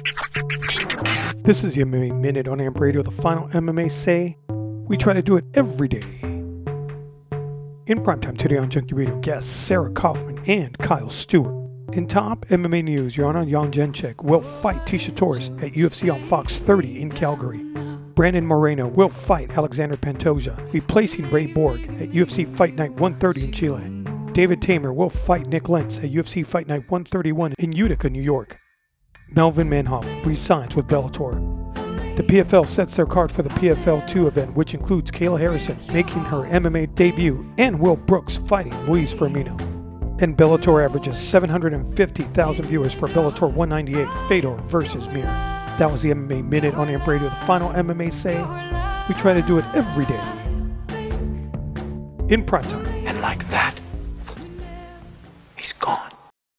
This is the MMA Minute on Amp Radio, the final MMA say. We try to do it every day. In primetime today on Junkie Radio, guests Sarah Kaufman and Kyle Stewart. In top MMA news, Joanna Jędrzejczyk will fight Tecia Torres at UFC on Fox 30 in Calgary. Brandon Moreno will fight Alexander Pantoja, replacing Ray Borg at UFC Fight Night 130 in Chile. David Tamer will fight Nick Lentz at UFC Fight Night 131 in Utica, New York. Melvin Manhoff resigns with Bellator. The PFL sets their card for the PFL 2 event, which includes Kayla Harrison making her MMA debut and Will Brooks fighting Luis Firmino. And Bellator averages 750,000 viewers for Bellator 198, Fedor versus Mir. That was the MMA Minute on Amp Radio, the final MMA say. We try to do it every day. In primetime.